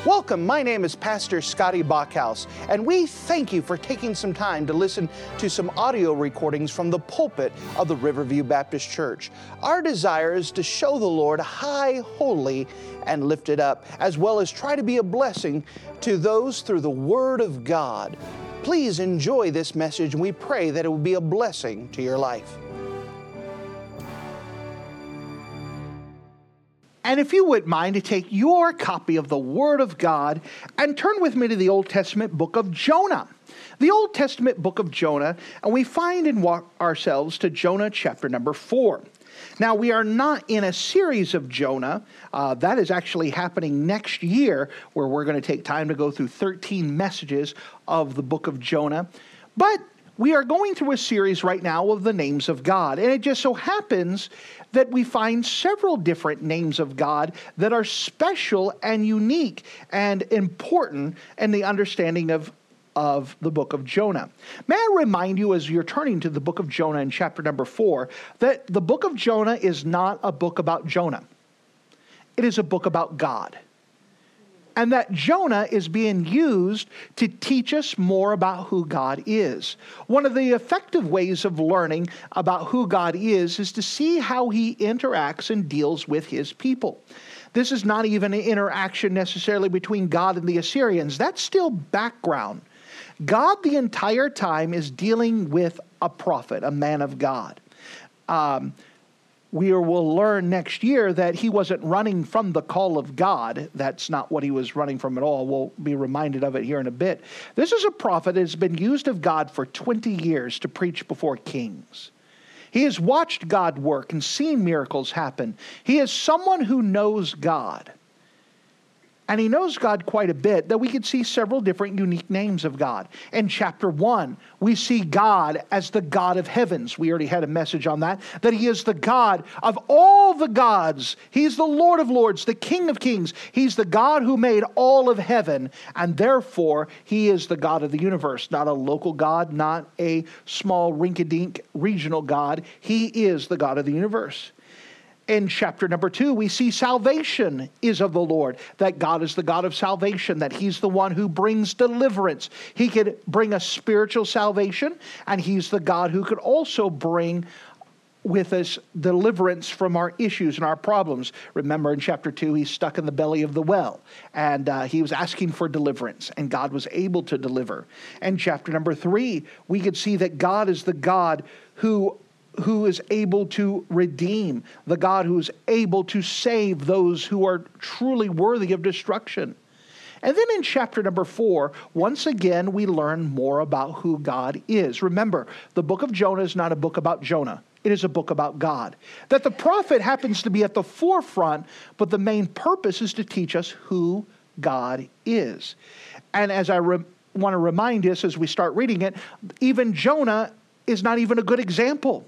Welcome, my name is Pastor Scotty Bachhaus, and we thank you for taking some time to listen to some audio recordings from the pulpit of the Riverview Baptist Church. Our desire is to show the Lord high, holy, and lifted up, as well as try to be a blessing to those through the Word of God. Please enjoy this message, and we pray that it will be a blessing to your life. And if you wouldn't mind to take your copy of the Word of God and turn with me to the Old Testament book of Jonah. The Old Testament book of Jonah, and we find and walk ourselves to Jonah chapter number 4. Now, we are not in a series of Jonah. That is actually happening next year, where we're going to take time to go through 13 messages of the book of Jonah. But we are going through a series right now of the names of God. And it just so happens that we find several different names of God that are special and unique and important in the understanding of the book of Jonah. May I remind you, as you're turning to the book of Jonah in chapter number 4, that the book of Jonah is not a book about Jonah. It is a book about God. And that Jonah is being used to teach us more about who God is. One of the effective ways of learning about who God is to see how he interacts and deals with his people. This is not even an interaction necessarily between God and the Assyrians. That's still background. God the entire time is dealing with a prophet, a man of God. We will learn next year that he wasn't running from the call of God. That's not what he was running from at all. We'll be reminded of it here in a bit. This is a prophet that has been used of God for 20 years to preach before kings. He has watched God work and seen miracles happen. He is someone who knows God. And he knows God quite a bit, that we could see several different unique names of God. In chapter 1, we see God as the God of heavens. We already had a message on that he is the God of all the gods. He's the Lord of lords, the King of kings. He's the God who made all of heaven, and therefore he is the God of the universe. Not a local God, not a small rinky-dink regional God. He is the God of the universe. In chapter number 2, we see salvation is of the Lord, that God is the God of salvation, that he's the one who brings deliverance. He could bring a spiritual salvation, and he's the God who could also bring with us deliverance from our issues and our problems. Remember in chapter 2, he's stuck in the belly of the well, and he was asking for deliverance, and God was able to deliver. In chapter number 3, we could see that God is the God who is able to redeem, the God who is able to save those who are truly worthy of destruction. And then in chapter number 4, once again, we learn more about who God is. Remember, the book of Jonah is not a book about Jonah. It is a book about God. That the prophet happens to be at the forefront, but the main purpose is to teach us who God is. And as I want to remind us as we start reading it, even Jonah is not even a good example.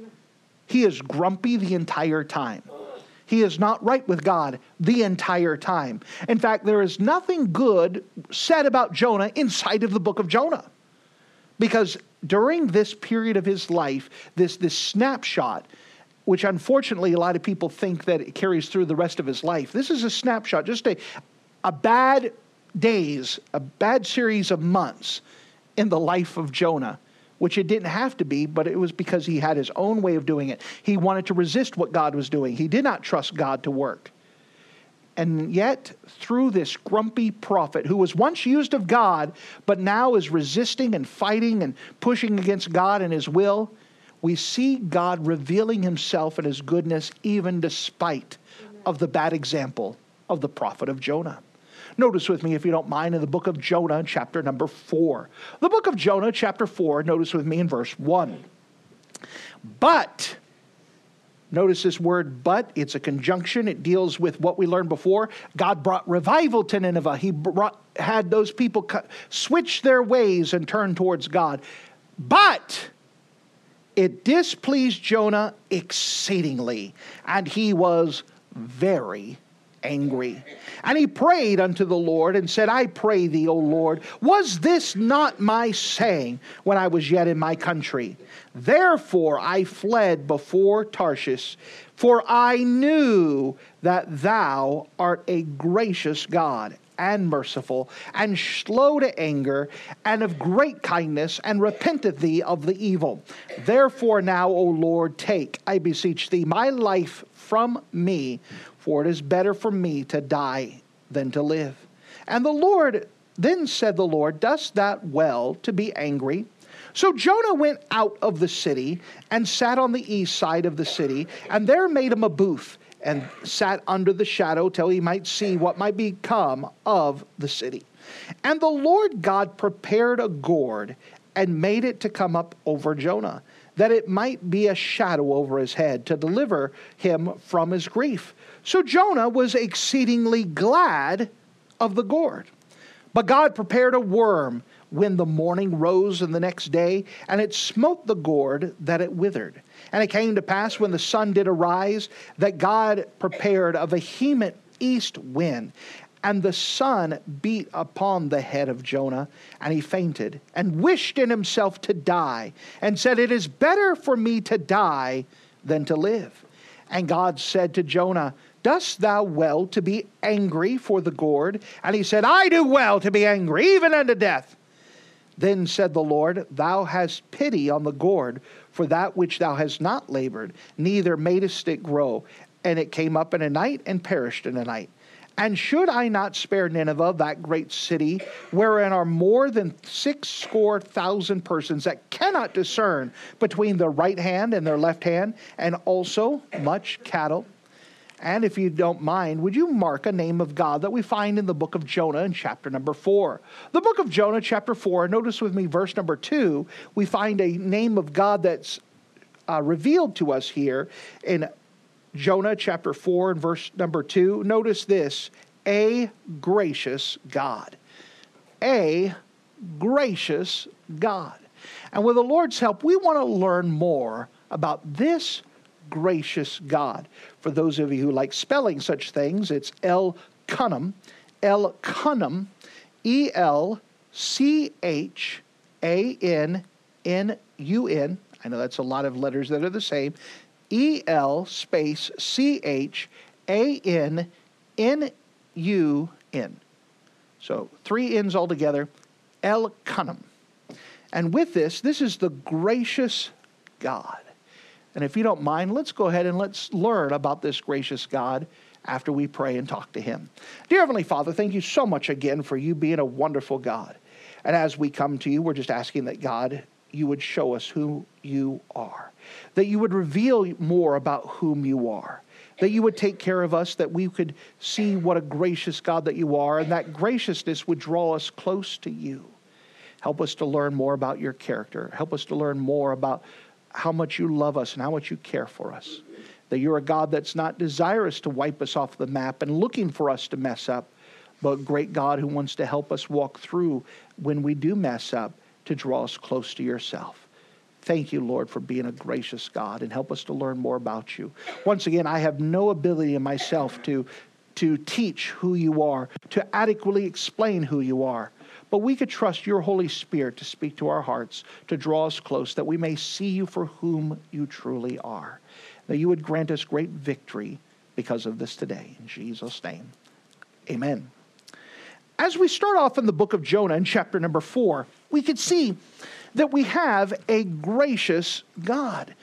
He is grumpy the entire time. He is not right with God the entire time. In fact, there is nothing good said about Jonah inside of the book of Jonah. Because during this period of his life, this snapshot, which unfortunately a lot of people think that it carries through the rest of his life. This is a snapshot, just a bad days, a bad series of months in the life of Jonah. Which it didn't have to be, but it was because he had his own way of doing it. He wanted to resist what God was doing. He did not trust God to work. And yet, through this grumpy prophet who was once used of God, but now is resisting and fighting and pushing against God and his will, we see God revealing himself and his goodness even despite of the bad example of the prophet of Jonah. Notice with me, if you don't mind, in the book of Jonah, chapter number 4. The book of Jonah, chapter 4, notice with me in verse 1. But, notice this word but, it's a conjunction. It deals with what we learned before. God brought revival to Nineveh. He had those people switch their ways and turn towards God. But it displeased Jonah exceedingly, and he was very angry. And he prayed unto the Lord and said, I pray thee, O Lord, was this not my saying when I was yet in my country? Therefore I fled before Tarshish, for I knew that thou art a gracious God, and merciful, and slow to anger, and of great kindness, and repenteth thee of the evil. Therefore now, O Lord, take, I beseech thee, my life from me, for it is better for me to die than to live. And then said the Lord, dost thou well to be angry? So Jonah went out of the city and sat on the east side of the city, and there made him a booth, and sat under the shadow till he might see what might become of the city. And the Lord God prepared a gourd, and made it to come up over Jonah, that it might be a shadow over his head, to deliver him from his grief. So Jonah was exceedingly glad of the gourd. But God prepared a worm when the morning rose in the next day, and it smote the gourd that it withered. And it came to pass when the sun did arise, that God prepared a vehement east wind, and the sun beat upon the head of Jonah, and he fainted, and wished in himself to die, and said, it is better for me to die than to live. And God said to Jonah, dost thou well to be angry for the gourd? And he said, I do well to be angry, even unto death. Then said the Lord, thou hast pity on the gourd, for that which thou hast not labored, neither madest it grow. And it came up in a night, and perished in a night. And should I not spare Nineveh, that great city, wherein are more than 60,000 persons that cannot discern between their right hand and their left hand, and also much cattle? And if you don't mind, would you mark a name of God that we find in the book of Jonah in chapter number 4? The book of Jonah, chapter 4, notice with me verse number 2, we find a name of God that's revealed to us here in Jonah chapter 4 and verse number 2. Notice this, a gracious God. A gracious God. And with the Lord's help, we want to learn more about this gracious God. For those of you who like spelling such things, it's Elkanam, Elkanam, Elchanun. I know that's a lot of letters that are the same. El space Chanun. So 3 N's altogether, Elkanam. And with this is the gracious God. And if you don't mind, let's go ahead and let's learn about this gracious God after we pray and talk to him. Dear Heavenly Father, thank you so much again for you being a wonderful God. And as we come to you, we're just asking that God, you would show us who you are, that you would reveal more about whom you are, that you would take care of us, that we could see what a gracious God that you are, and that graciousness would draw us close to you. Help us to learn more about your character. Help us to learn more about how much you love us and how much you care for us. That you're a God that's not desirous to wipe us off the map and looking for us to mess up, but a great God who wants to help us walk through when we do mess up to draw us close to yourself. Thank you, Lord, for being a gracious God, and help us to learn more about you. Once again, I have no ability in myself to teach who you are, to adequately explain who you are. But we could trust your Holy Spirit to speak to our hearts, to draw us close, that we may see you for whom you truly are. That you would grant us great victory because of this today. In Jesus' name, amen. As we start off in the book of Jonah in chapter number 4, we could see that we have a gracious God.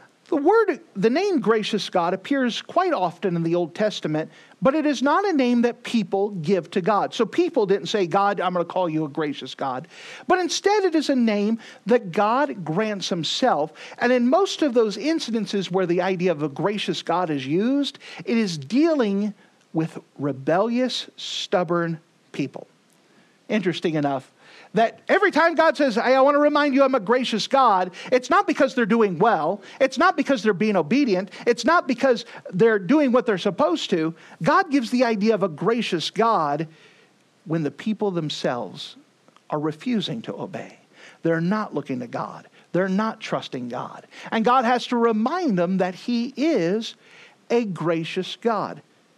The name gracious God appears quite often in the Old Testament, but it is not a name that people give to God. So people didn't say, God, I'm going to call you a gracious God. But instead it is a name that God grants himself. And in most of those incidences where the idea of a gracious God is used, it is dealing with rebellious, stubborn people. Interesting enough, that every time God says, I want to remind you I'm a gracious God, it's not because they're doing well. It's not because they're being obedient. It's not because they're doing what they're supposed to. God gives the idea of a gracious God when the people themselves are refusing to obey. They're not looking to God. They're not trusting God. And God has to remind them that he is a gracious God.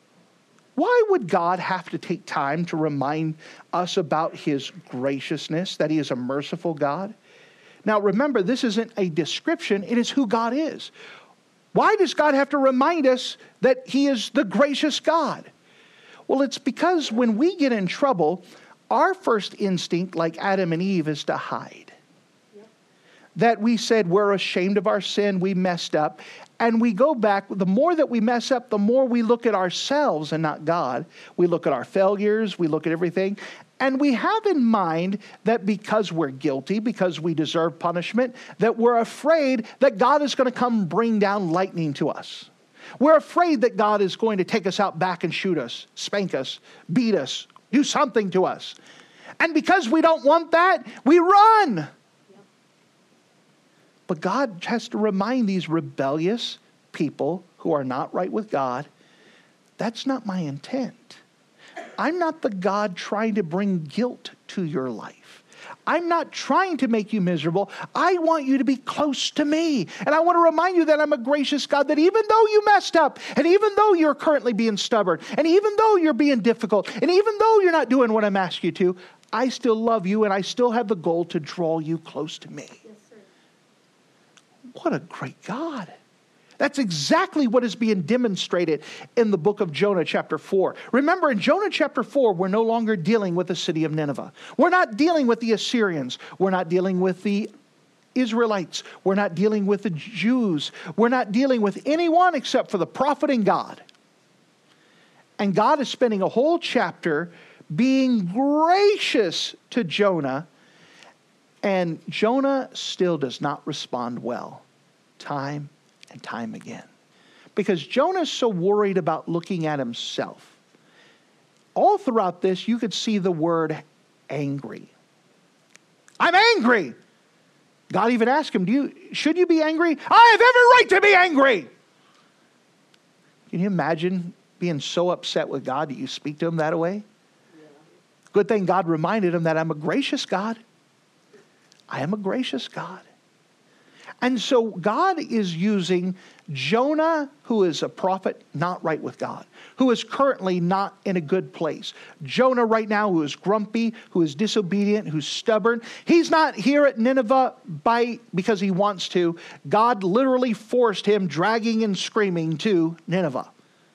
Why would God have to take time to remind us about his graciousness, that he is a merciful God? Now remember, this isn't a description, it is who God is. Why does God have to remind us that he is the gracious God? Well, it's because when we get in trouble, our first instinct, like Adam and Eve, is to hide. Yep. That we said we're ashamed of our sin, we messed up, and we go back. The more that we mess up, the more we look at ourselves and not God. We look at our failures, we look at everything, and we have in mind that because we're guilty, because we deserve punishment, that we're afraid that God is going to come bring down lightning to us. We're afraid that God is going to take us out back and shoot us, spank us, beat us, do something to us. And because we don't want that, we run. Yep. But God has to remind these rebellious people who are not right with God, that's not my intent. I'm not the God trying to bring guilt to your life. I'm not trying to make you miserable. I want you to be close to me. And I want to remind you that I'm a gracious God, that even though you messed up, and even though you're currently being stubborn, and even though you're being difficult, and even though you're not doing what I'm asking you to, I still love you, and I still have the goal to draw you close to me. Yes, sir. What a great God. That's exactly what is being demonstrated in the book of Jonah chapter 4. Remember, in Jonah chapter 4, we're no longer dealing with the city of Nineveh. We're not dealing with the Assyrians. We're not dealing with the Israelites. We're not dealing with the Jews. We're not dealing with anyone except for the prophet and God. And God is spending a whole chapter being gracious to Jonah, and Jonah still does not respond well. Time and time again. Because Jonah's so worried about looking at himself. All throughout this, you could see the word angry. I'm angry. God even asked him, should you be angry? I have every right to be angry. Can you imagine being so upset with God that you speak to him that way? Yeah. Good thing God reminded him that I'm a gracious God. I am a gracious God. And so God is using Jonah, who is a prophet not right with God, who is currently not in a good place. Jonah right now, who is grumpy, who is disobedient, who's stubborn. He's not here at Nineveh because he wants to. God literally forced him, dragging and screaming, to Nineveh.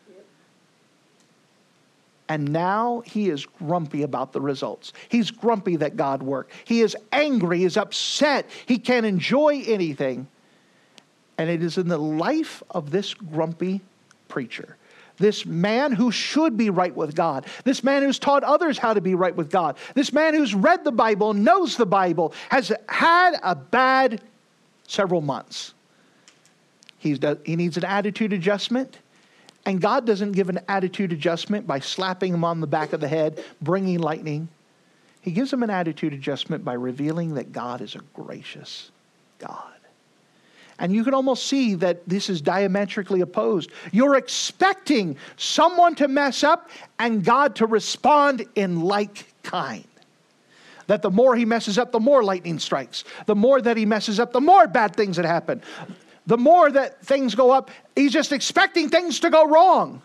And now he is grumpy about the results. He's grumpy that God worked. He is angry, he is upset. He can't enjoy anything. And it is in the life of this grumpy preacher, this man who should be right with God, this man who's taught others how to be right with God, this man who's read the Bible, knows the Bible, has had a bad several months. He needs an attitude adjustment. And God doesn't give an attitude adjustment by slapping him on the back of the head, bringing lightning. He gives him an attitude adjustment by revealing that God is a gracious God. And you can almost see that this is diametrically opposed. You're expecting someone to mess up and God to respond in like kind. That the more he messes up, the more lightning strikes. The more that he messes up, the more bad things that happen. The more that things go up, he's just expecting things to go wrong.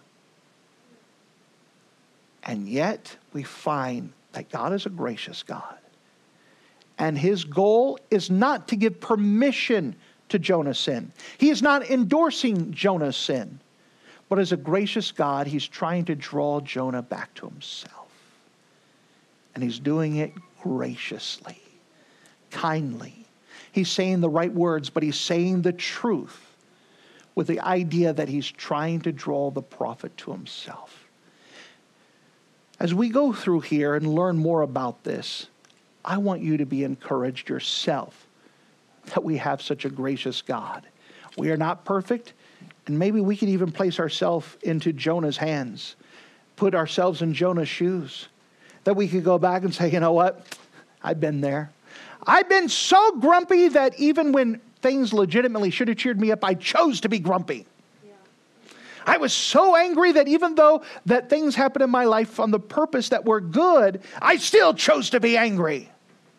And yet, we find that God is a gracious God. And his goal is not to give permission to Jonah's sin. He is not endorsing Jonah's sin. But as a gracious God, he's trying to draw Jonah back to himself. And he's doing it graciously, kindly. He's saying the right words, but he's saying the truth with the idea that he's trying to draw the prophet to himself. As we go through here and learn more about this, I want you to be encouraged yourself that we have such a gracious God. We are not perfect, and maybe we can even place ourselves into Jonah's hands, put ourselves in Jonah's shoes, that we could go back and say, you know what? I've been there. I've been so grumpy that even when things legitimately should have cheered me up, I chose to be grumpy. Yeah. I was so angry that even though that things happened in my life on the purpose that were good, I still chose to be angry.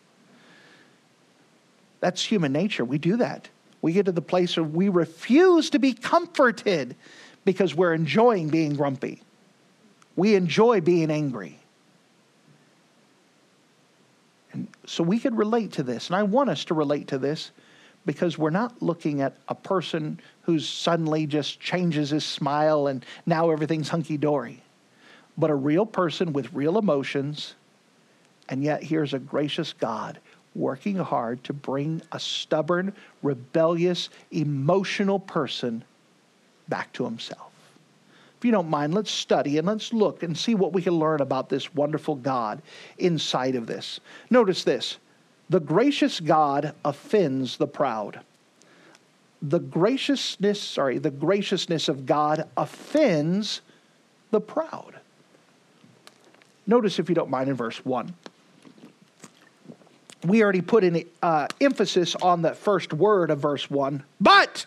That's human nature. We do that. We get to the place where we refuse to be comforted because we're enjoying being grumpy. We enjoy being angry. And so we could relate to this, and I want us to relate to this because we're not looking at a person who suddenly just changes his smile and now everything's hunky-dory. but a real person with real emotions. And yet here's a gracious God working hard to bring a stubborn, rebellious, emotional person back to himself. If you don't mind, let's study and let's look and see what we can learn about this wonderful God inside of this. Notice this. The gracious God offends the proud. The graciousness of God offends the proud. Notice, if you don't mind, in verse 1. We already put an emphasis on the first word of verse 1. But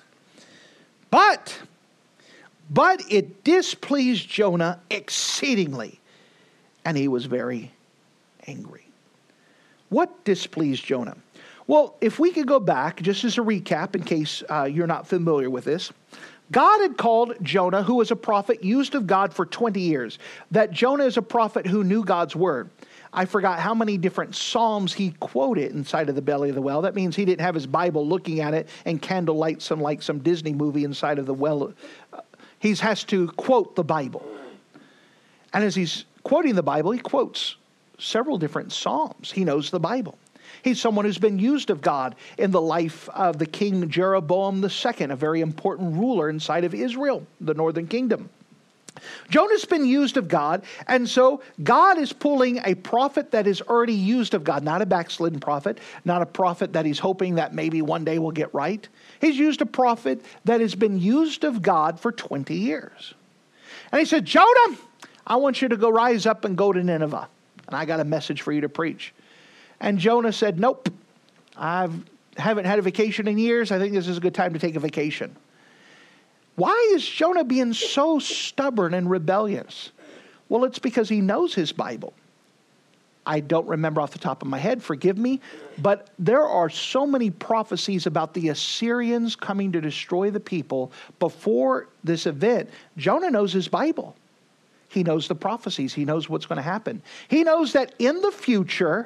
it displeased Jonah exceedingly, and he was very angry. What displeased Jonah? Well, if we could go back, just as a recap, in case you're not familiar with this, God had called Jonah, who was a prophet used of God for 20 years, that Jonah is a prophet who knew God's word. I forgot how many different psalms he quoted inside of the belly of the well. That means he didn't have his Bible looking at it and candlelight like some Disney movie inside of the well. He has to quote the Bible. And as he's quoting the Bible, he quotes several different psalms. He knows the Bible. He's someone who's been used of God in the life of the king Jeroboam II, a very important ruler inside of Israel, the northern kingdom. Jonah's been used of God, and so God is pulling a prophet that is already used of God, not a backslidden prophet, not a prophet that he's hoping that maybe one day will get right. He's used a prophet that has been used of God for 20 years. And he said, Jonah, I want you to go rise up and go to Nineveh, and I got a message for you to preach. And Jonah said, nope, I haven't had a vacation in years. I think this is a good time to take a vacation. Why is Jonah being so stubborn and rebellious? Well, it's because he knows his Bible. I don't remember off the top of my head, forgive me, but there are so many prophecies about the Assyrians coming to destroy the people before this event. Jonah knows his Bible. He knows the prophecies. He knows what's going to happen. He knows that in the future,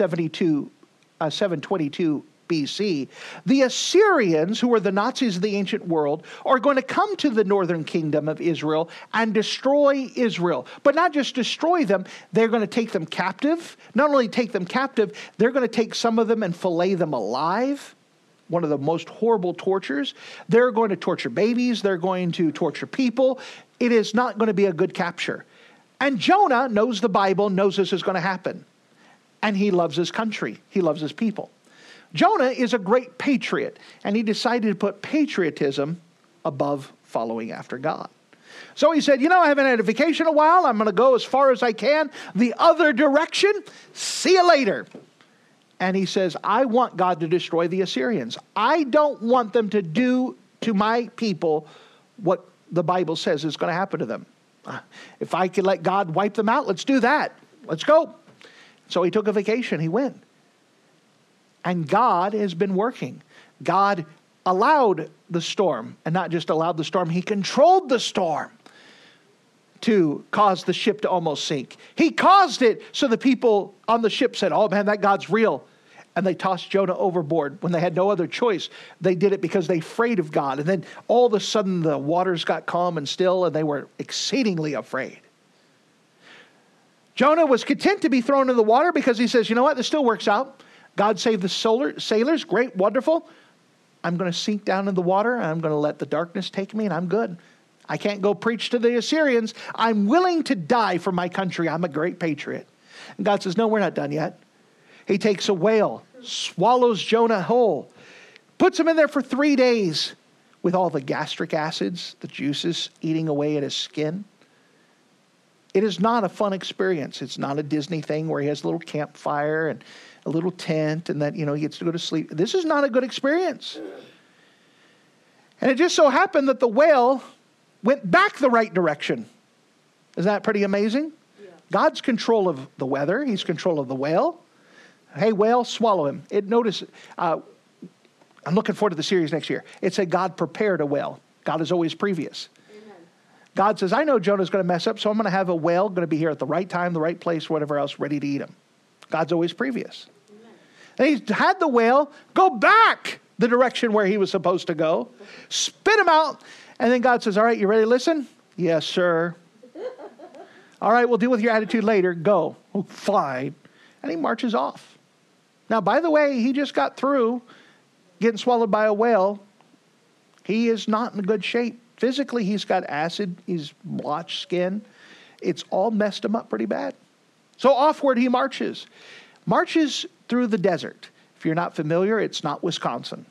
722 BC, the Assyrians, who are the Nazis of the ancient world, are going to come to the northern kingdom of Israel and destroy Israel. But not just destroy them, they're going to take them captive. Not only take them captive, they're going to take some of them and fillet them alive. One of the most horrible tortures. They're going to torture babies. They're going to torture people. It is not going to be a good capture. And Jonah knows the Bible, knows this is going to happen. And he loves his country. He loves his people. Jonah is a great patriot, and he decided to put patriotism above following after God. So he said, I haven't had a vacation in a while. I'm going to go as far as I can the other direction. See you later. And he says, I want God to destroy the Assyrians. I don't want them to do to my people what the Bible says is going to happen to them. If I could let God wipe them out, let's do that. Let's go. So he took a vacation. He went. And God has been working. God allowed the storm, and not just allowed the storm, he controlled the storm to cause the ship to almost sink. He caused it so the people on the ship said, oh man, that God's real. And they tossed Jonah overboard when they had no other choice. They did it because they afraid of God. And then all of a sudden the waters got calm and still, and they were exceedingly afraid. Jonah was content to be thrown in the water because he says, you know what, this still works out. God saved the sailors, great, wonderful. I'm going to sink down in the water, and I'm going to let the darkness take me, and I'm good. I can't go preach to the Assyrians. I'm willing to die for my country. I'm a great patriot. And God says, no, we're not done yet. He takes a whale, swallows Jonah whole, puts him in there for 3 days with all the gastric acids, the juices eating away at his skin. It is not a fun experience. It's not a Disney thing where he has a little campfire and a little tent and that, he gets to go to sleep. This is not a good experience. And it just so happened that the whale went back the right direction. Isn't that pretty amazing? Yeah. God's control of the weather. He's control of the whale. Hey, whale, swallow him. Notice, I'm looking forward to the series next year. It said God prepared a whale. God is always previous. Amen. God says, I know Jonah's going to mess up, so I'm going to have a whale going to be here at the right time, the right place, whatever else, ready to eat him. God's always previous. And he had the whale go back the direction where he was supposed to go, spit him out, and then God says, all right, you ready to listen? Yes, sir. All right, we'll deal with your attitude later. Go. Oh, fine. And he marches off. Now, by the way, he just got through getting swallowed by a whale. He is not in good shape. Physically, he's got acid. He's blotched skin. It's all messed him up pretty bad. So offward he marches. Marches through the desert. If you're not familiar, it's not Wisconsin.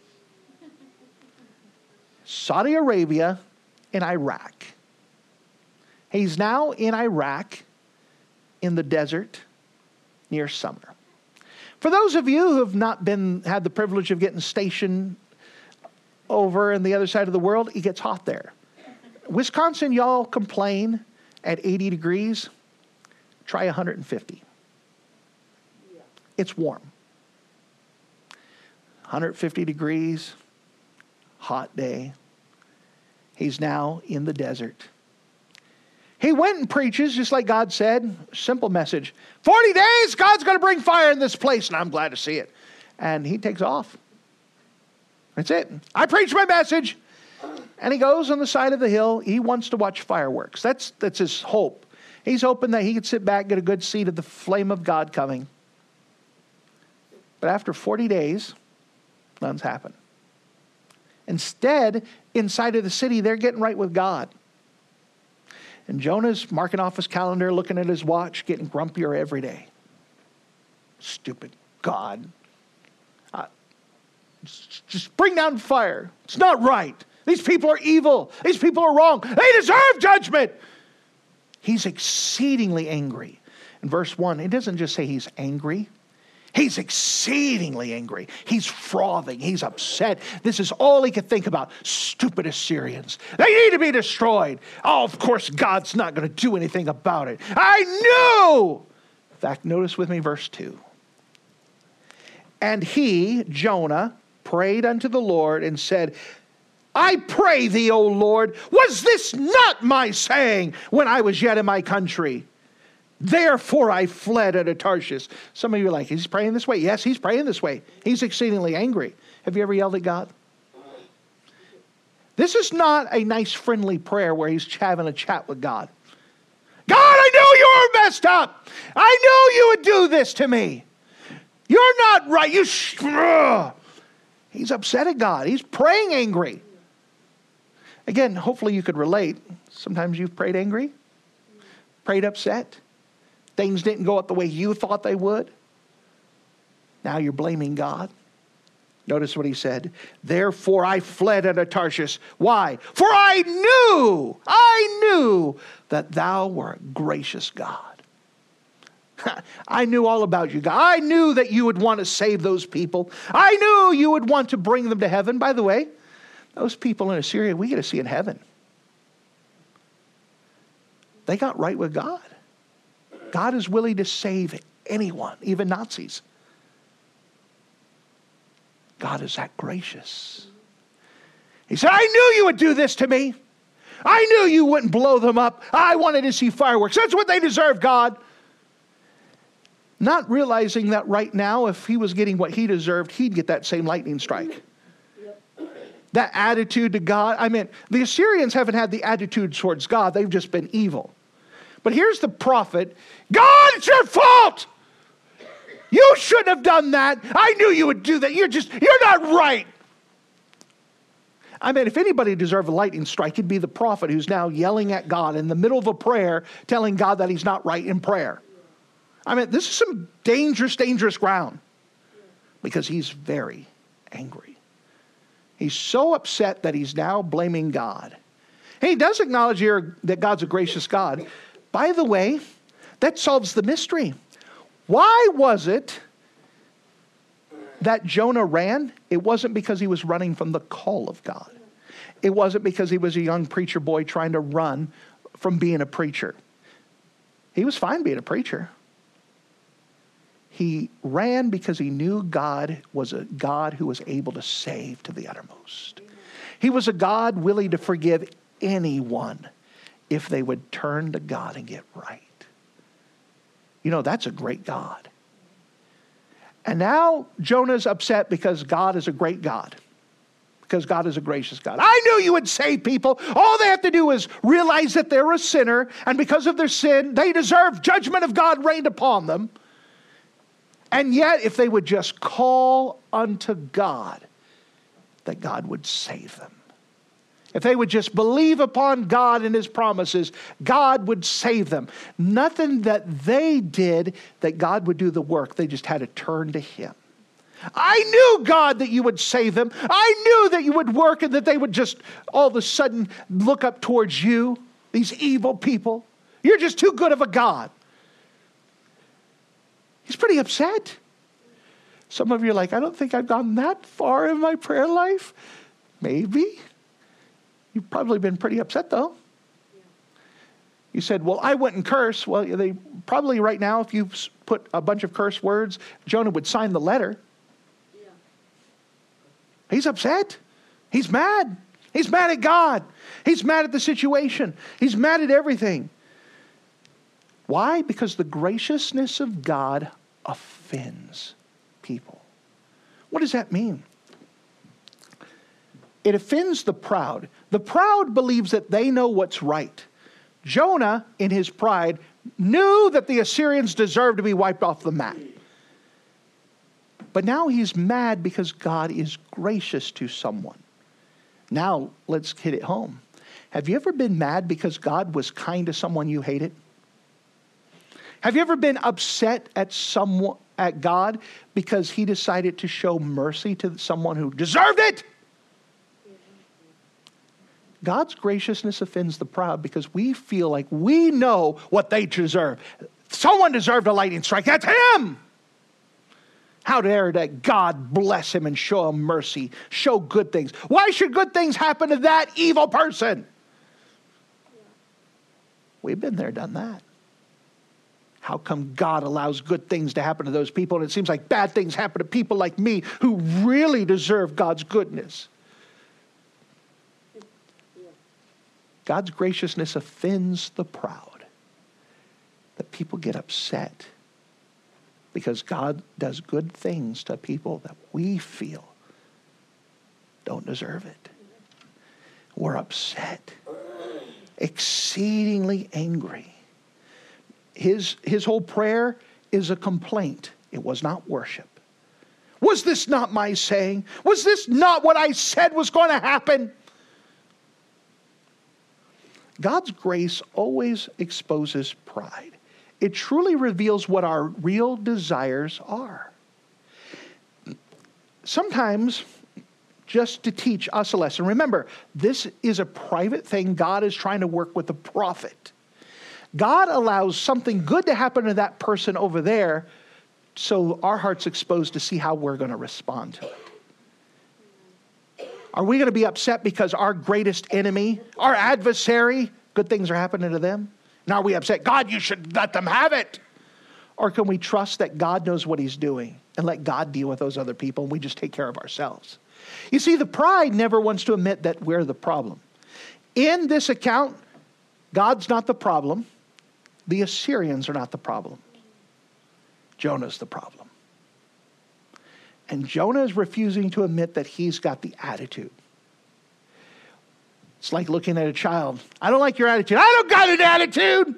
Saudi Arabia and Iraq. He's now in Iraq in the desert near summer. For those of you who have not had the privilege of getting stationed over on the other side of the world, it gets hot there. Wisconsin, y'all complain at 80 degrees. Try 150. It's warm. 150 degrees, hot day. He's now in the desert. He went and preaches, just like God said. Simple message. 40 days, God's going to bring fire in this place, and I'm glad to see it. And he takes off. That's it. I preach my message. And he goes on the side of the hill. He wants to watch fireworks. That's his hope. He's hoping that he could sit back, get a good seat of the flame of God coming. But after 40 days, nothing's happened. Instead, inside of the city, they're getting right with God. And Jonah's marking off his calendar, looking at his watch, getting grumpier every day. Stupid God. Just bring down fire. It's not right. These people are evil. These people are wrong. They deserve judgment. He's exceedingly angry. In verse 1, it doesn't just say he's angry. He's exceedingly angry. He's frothing. He's upset. This is all he could think about. Stupid Assyrians. They need to be destroyed. Oh, of course, God's not going to do anything about it. I knew. In fact, notice with me verse 2. And he, Jonah, prayed unto the Lord and said, I pray thee, O Lord, was this not my saying when I was yet in my country? Therefore I fled unto Tarshish. Some of you are like, he's praying this way. Yes, he's praying this way. He's exceedingly angry. Have you ever yelled at God? This is not a nice friendly prayer where he's having a chat with God. God, I knew you were messed up. I knew you would do this to me. You're not right. He's upset at God. He's praying angry. Again, hopefully you could relate. Sometimes you've prayed angry, prayed upset. Things didn't go out the way you thought they would. Now you're blaming God. Notice what he said. Therefore I fled unto Tarshish. Why? For I knew that thou wert a gracious God. I knew all about you, God. I knew that you would want to save those people. I knew you would want to bring them to heaven. By the way, those people in Assyria, we get to see in heaven. They got right with God. God is willing to save anyone, even Nazis. God is that gracious. He said, I knew you would do this to me. I knew you wouldn't blow them up. I wanted to see fireworks. That's what they deserve, God. Not realizing that right now, if he was getting what he deserved, he'd get that same lightning strike. That attitude to God. I mean, the Assyrians haven't had the attitude towards God. They've just been evil. But here's the prophet. God, it's your fault. You shouldn't have done that. I knew you would do that. You're not right. I mean, if anybody deserved a lightning strike, it'd be the prophet who's now yelling at God in the middle of a prayer, telling God that he's not right in prayer. I mean, this is some dangerous, dangerous ground because he's very angry. He's so upset that he's now blaming God. And he does acknowledge here that God's a gracious God. By the way, that solves the mystery. Why was it that Jonah ran? It wasn't because he was running from the call of God. It wasn't because he was a young preacher boy trying to run from being a preacher. He was fine being a preacher. He ran because he knew God was a God who was able to save to the uttermost. He was a God willing to forgive anyone if they would turn to God and get right. You know, that's a great God. And now Jonah's upset because God is a great God. because God is a gracious God. I knew you would save people. All they have to do is realize that they're a sinner, and because of their sin, they deserve judgment of God rained upon them. And yet, if they would just call unto God, that God would save them. If they would just believe upon God and His promises, God would save them. Nothing that they did that God would do the work. They just had to turn to Him. I knew, God, that you would save them. I knew that you would work and that they would just all of a sudden look up towards you, these evil people. You're just too good of a God. He's pretty upset. Some of you are like, I don't think I've gone that far in my prayer life. Maybe. You've probably been pretty upset, though. Yeah. You said, well, I wouldn't curse. Well, they probably right now, if you put a bunch of curse words, Jonah would sign the letter. Yeah. He's upset. He's mad. He's mad at God. He's mad at the situation. He's mad at everything. Why? Because the graciousness of God offends people. What does that mean? It offends the proud. The proud believes that they know what's right. Jonah, in his pride, knew that the Assyrians deserved to be wiped off the map. But now he's mad because God is gracious to someone. Now, let's hit it home. Have you ever been mad because God was kind to someone you hated? Have you ever been upset at God because He decided to show mercy to someone who deserved it? God's graciousness offends the proud because we feel like we know what they deserve. Someone deserved a lightning strike. That's him. How dare that God bless him and show him mercy, show good things. Why should good things happen to that evil person? We've been there, done that. How come God allows good things to happen to those people, and it seems like bad things happen to people like me who really deserve God's goodness? God's graciousness offends the proud. That people get upset because God does good things to people that we feel don't deserve it. We're upset, exceedingly angry. His whole prayer is a complaint. It was not worship. Was this not my saying? Was this not what I said was going to happen? God's grace always exposes pride. It truly reveals what our real desires are. Sometimes, just to teach us a lesson. Remember, this is a private thing God is trying to work with the prophet. God allows something good to happen to that person over there so our heart's exposed to see how we're going to respond to it. Are we going to be upset because our greatest enemy, our adversary, good things are happening to them? Now are we upset? God, you should let them have it. Or can we trust that God knows what He's doing and let God deal with those other people and we just take care of ourselves? You see, the pride never wants to admit that we're the problem. In this account, God's not the problem. The Assyrians are not the problem. Jonah's the problem. And Jonah is refusing to admit that he's got the attitude. It's like looking at a child. I don't like your attitude. I don't got an attitude.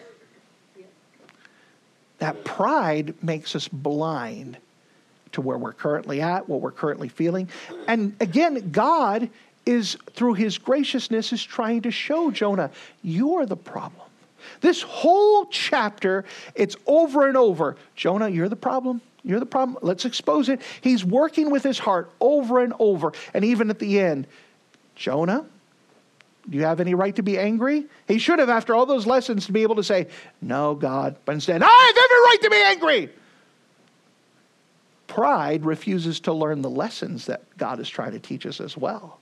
That pride makes us blind to where we're currently at, what we're currently feeling. And again, God is, through His graciousness, is trying to show Jonah, you're the problem. This whole chapter, it's over and over. Jonah, you're the problem. You're the problem. Let's expose it. He's working with his heart over and over. And even at the end, Jonah, do you have any right to be angry? He should have, after all those lessons, to be able to say, no, God. But instead, I have every right to be angry. Pride refuses to learn the lessons that God is trying to teach us as well.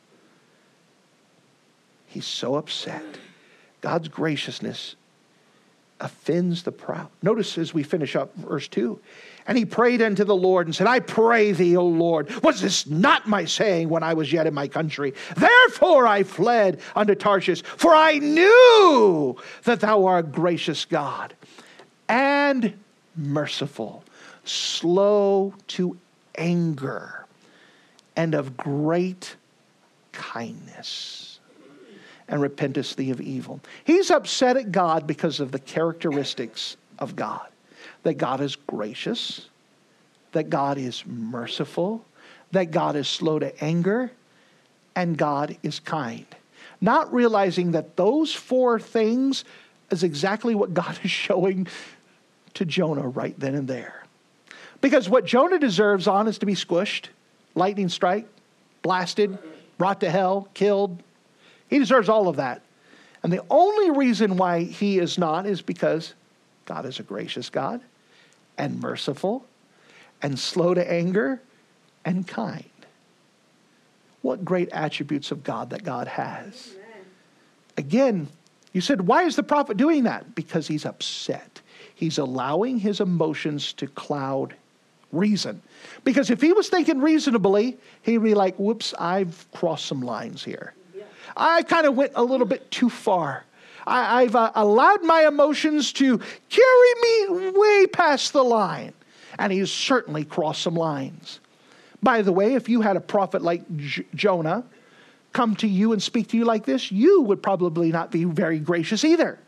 He's so upset. God's graciousness offends the proud. Notice as we finish up verse 2. And he prayed unto the Lord and said, I pray thee, O Lord, was this not my saying when I was yet in my country? Therefore I fled unto Tarshish, for I knew that thou art a gracious God and merciful, slow to anger, and of great kindness and repentest thee of evil. He's upset at God because of the characteristics of God. That God is gracious, that God is merciful, that God is slow to anger, and God is kind. Not realizing that those four things is exactly what God is showing to Jonah right then and there. Because what Jonah deserves on is to be squished, lightning strike, blasted, brought to hell, killed. He deserves all of that. And the only reason why he is not is because God is a gracious God and merciful and slow to anger and kind. What great attributes of God that God has. Amen. Again, you said, why is the prophet doing that? Because he's upset. He's allowing his emotions to cloud reason. Because if he was thinking reasonably, he'd be like, whoops, I've crossed some lines here. Yeah. I kind of went a little bit too far. I've allowed my emotions to carry me way past the line. And he's certainly crossed some lines. By the way, if you had a prophet like Jonah come to you and speak to you like this, you would probably not be very gracious either.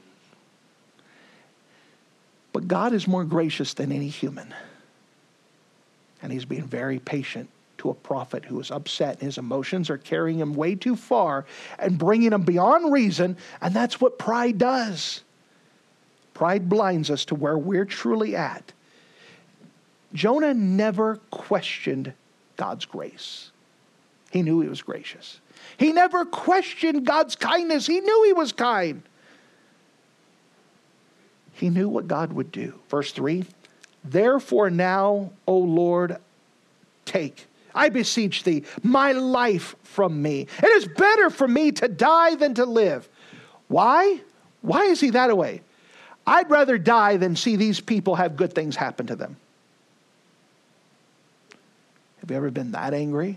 But God is more gracious than any human. And he's being very patient to a prophet who is upset. His emotions are carrying him way too far and bringing him beyond reason. And that's what pride does. Pride blinds us to where we're truly at. Jonah never questioned God's grace. He knew he was gracious. He never questioned God's kindness. He knew he was kind. He knew what God would do. Verse 3, therefore now, O Lord, take, I beseech thee, my life from me. It is better for me to die than to live. Why? Why is he that way? I'd rather die than see these people have good things happen to them. Have you ever been that angry?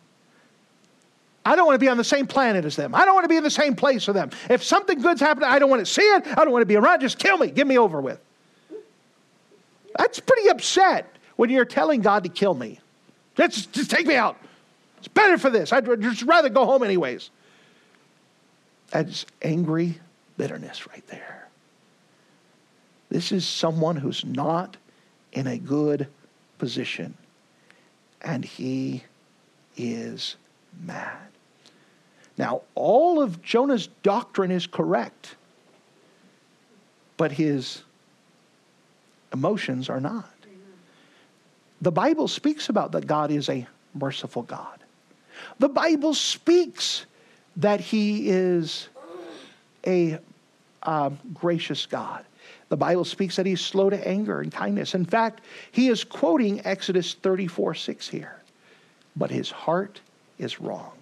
I don't want to be on the same planet as them. I don't want to be in the same place with them. If something good's happening, I don't want to see it. I don't want to be around. Just kill me. Get me over with. That's pretty upset when you're telling God to kill me. Just take me out. It's better for this. I'd just rather go home anyways. That's angry bitterness right there. This is someone who's not in a good position. And he is mad. Now, all of Jonah's doctrine is correct, but his emotions are not. The Bible speaks about that God is a merciful God. The Bible speaks that he is a gracious God. The Bible speaks that he's slow to anger and kindness. In fact, he is quoting Exodus 34:6 here. But his heart is wrong.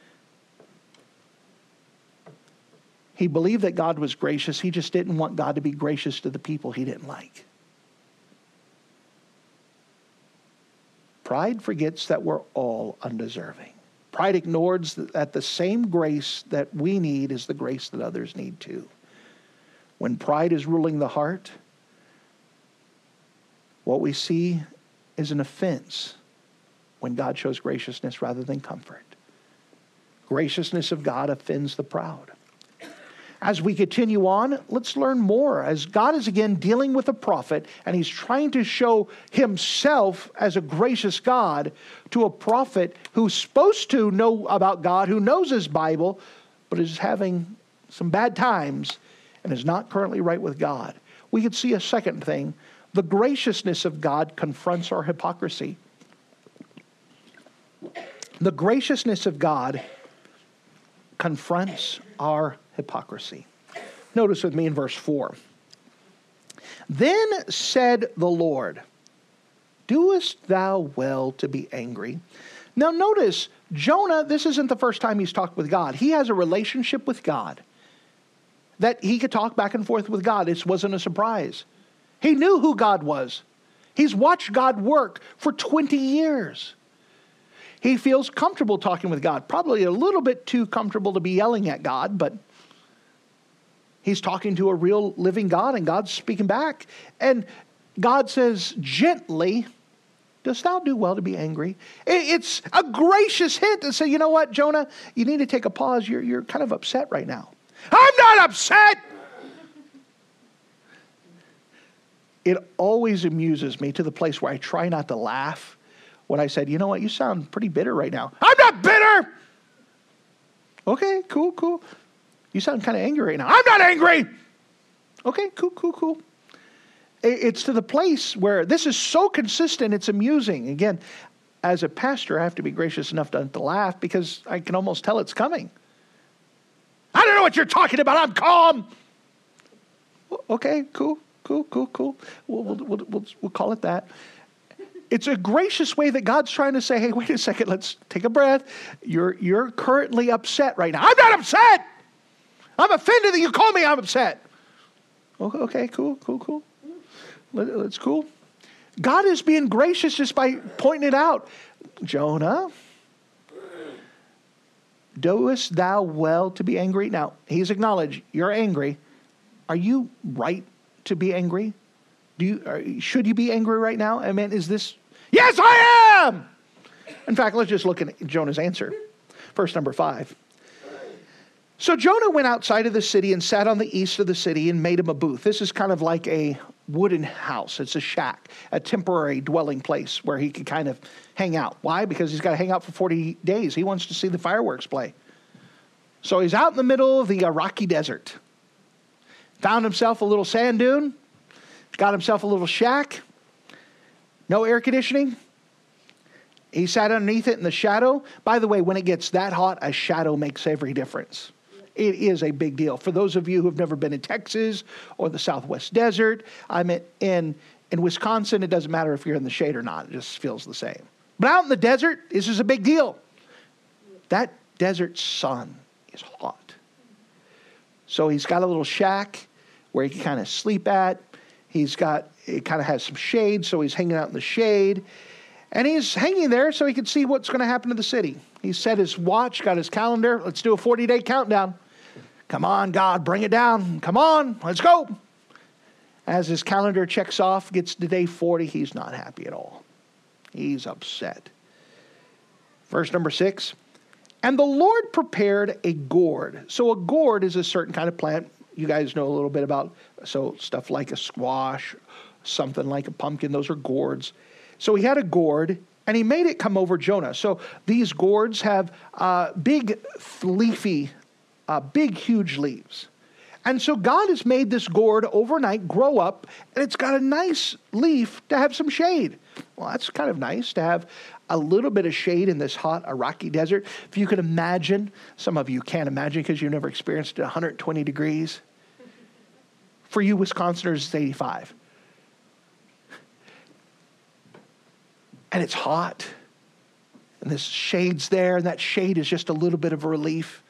He believed that God was gracious. He just didn't want God to be gracious to the people he didn't like. Pride forgets that we're all undeserving. Pride ignores that the same grace that we need is the grace that others need too. When pride is ruling the heart, what we see is an offense when God shows graciousness rather than comfort. Graciousness of God offends the proud. As we continue on, let's learn more. As God is again dealing with a prophet, and he's trying to show himself as a gracious God to a prophet who's supposed to know about God, who knows his Bible, but is having some bad times and is not currently right with God. We could see a second thing. The graciousness of God confronts our hypocrisy. The graciousness of God confronts our hypocrisy. Notice with me in verse 4. Then said the Lord, doest thou well to be angry? Now notice, Jonah, this isn't the first time he's talked with God. He has a relationship with God that he could talk back and forth with God. It wasn't a surprise. He knew who God was. He's watched God work for 20 years. He feels comfortable talking with God. Probably a little bit too comfortable to be yelling at God, but he's talking to a real living God, and God's speaking back. And God says gently, dost thou do well to be angry? It's a gracious hint to say, you know what, Jonah, you need to take a pause. You're kind of upset right now. I'm not upset. It always amuses me to the place where I try not to laugh when I said, you know what, you sound pretty bitter right now. I'm not bitter. Okay, cool. You sound kind of angry right now. I'm not angry. Okay, cool. It's to the place where this is so consistent, it's amusing. Again, as a pastor, I have to be gracious enough not to laugh because I can almost tell it's coming. I don't know what you're talking about. I'm calm. Okay, cool. We'll call it that. It's a gracious way that God's trying to say, hey, wait a second, let's take a breath. You're currently upset right now. I'm not upset. I'm offended that you call me I'm upset. Okay, cool. That's cool. God is being gracious just by pointing it out. Jonah, doest thou well to be angry? Now, he's acknowledged you're angry. Are you right to be angry? Should you be angry right now? I mean, is this? Yes, I am! In fact, let's just look at Jonah's answer. Verse number 5. So Jonah went outside of the city and sat on the east of the city and made him a booth. This is kind of like a wooden house. It's a shack, a temporary dwelling place where he could kind of hang out. Why? Because he's got to hang out for 40 days. He wants to see the fireworks play. So he's out in the middle of the Iraqi desert. Found himself a little sand dune. Got himself a little shack. No air conditioning. He sat underneath it in the shadow. By the way, when it gets that hot, a shadow makes every difference. It is a big deal. For those of you who have never been in Texas or the Southwest Desert, I'm in Wisconsin, it doesn't matter if you're in the shade or not. It just feels the same. But out in the desert, this is a big deal. That desert sun is hot. So he's got a little shack where he can kind of sleep at. It kind of has some shade, so he's hanging out in the shade. And he's hanging there so he can see what's going to happen to the city. He set his watch, got his calendar. Let's do a 40-day countdown. Come on, God, bring it down. Come on, let's go. As his calendar checks off, gets to day 40, he's not happy at all. He's upset. Verse number 6. And the Lord prepared a gourd. So a gourd is a certain kind of plant. You guys know a little bit about, so stuff like a squash, something like a pumpkin, those are gourds. So he had a gourd, and he made it come over Jonah. So these gourds have big, leafy, big, huge leaves. And so God has made this gourd overnight grow up, and it's got a nice leaf to have some shade. Well, that's kind of nice to have a little bit of shade in this hot Iraqi desert. If you could imagine, some of you can't imagine because you've never experienced 120 degrees. For you Wisconsiners, it's 85. And it's hot. And this shade's there, and that shade is just a little bit of a relief.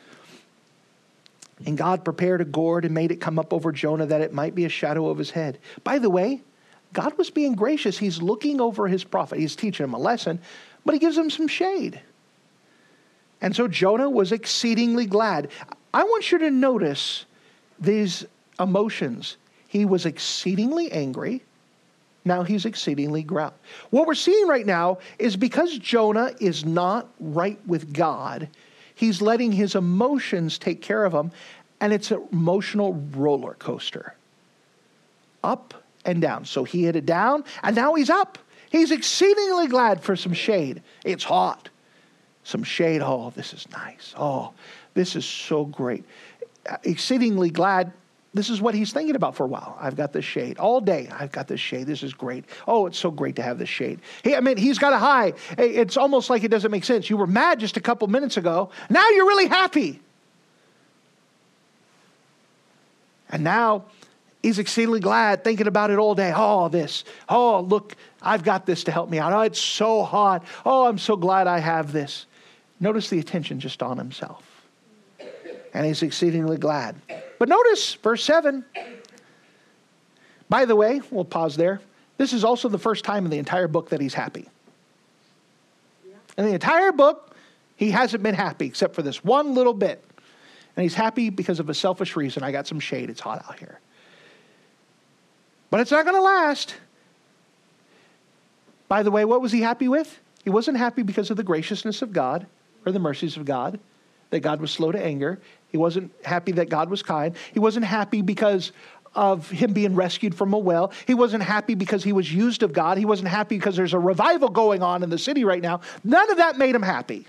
And God prepared a gourd and made it come up over Jonah that it might be a shadow of his head. By the way, God was being gracious. He's looking over his prophet. He's teaching him a lesson, but he gives him some shade. And so Jonah was exceedingly glad. I want you to notice these emotions. He was exceedingly angry. Now he's exceedingly glad. What we're seeing right now is because Jonah is not right with God, he's letting his emotions take care of him, and it's an emotional roller coaster. Up and down. So he hit it down, and now he's up. He's exceedingly glad for some shade. It's hot. Some shade. Oh, this is nice. Oh, this is so great. Exceedingly glad. This is what he's thinking about for a while. I've got this shade. All day, I've got this shade. This is great. Oh, it's so great to have this shade. He's got a high. It's almost like it doesn't make sense. You were mad just a couple minutes ago. Now you're really happy. And now he's exceedingly glad, thinking about it all day. Oh, this. Oh, look, I've got this to help me out. Oh, it's so hot. Oh, I'm so glad I have this. Notice the attention just on himself. And he's exceedingly glad. But notice verse 7. By the way, we'll pause there. This is also the first time in the entire book that he's happy. In the entire book, he hasn't been happy except for this one little bit. And he's happy because of a selfish reason. I got some shade. It's hot out here. But it's not going to last. By the way, what was he happy with? He wasn't happy because of the graciousness of God or the mercies of God, that God was slow to anger. He wasn't happy that God was kind. He wasn't happy because of him being rescued from a well. He wasn't happy because he was used of God. He wasn't happy because there's a revival going on in the city right now. None of that made him happy.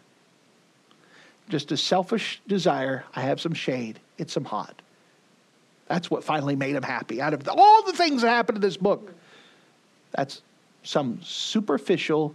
Just a selfish desire. I have some shade. It's some hot. That's what finally made him happy. Out of all the things that happened in this book, that's some superficial,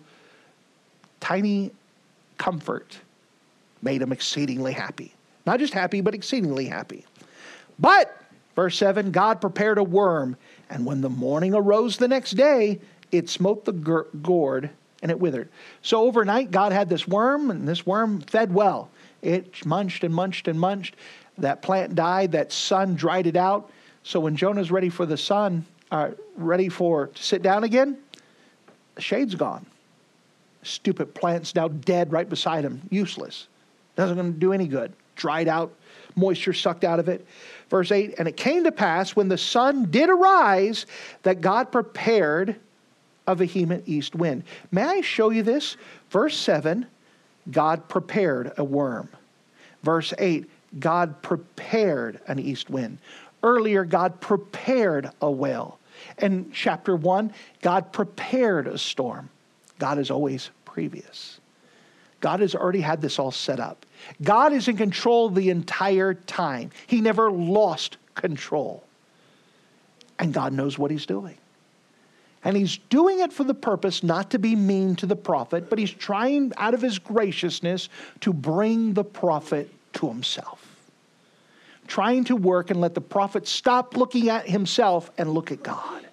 tiny comfort made him exceedingly happy. Not just happy, but exceedingly happy. But, verse 7, God prepared a worm, and when the morning arose the next day, it smote the gourd, and it withered. So overnight, God had this worm, and this worm fed well. It munched and munched and munched. That plant died. That sun dried it out. So when Jonah's ready for the sun, to sit down again, the shade's gone. Stupid plant's now dead right beside him. Useless. Doesn't going to do any good. Dried out. Moisture sucked out of it. Verse 8, and it came to pass when the sun did arise that God prepared a vehement east wind. May I show you this? Verse 7, God prepared a worm. Verse 8, God prepared an east wind. Earlier, God prepared a whale. In chapter 1, God prepared a storm. God is always previous. God has already had this all set up. God is in control the entire time. He never lost control. And God knows what he's doing. And he's doing it for the purpose not to be mean to the prophet, but he's trying out of his graciousness to bring the prophet to himself. Trying to work and let the prophet stop looking at himself and look at God.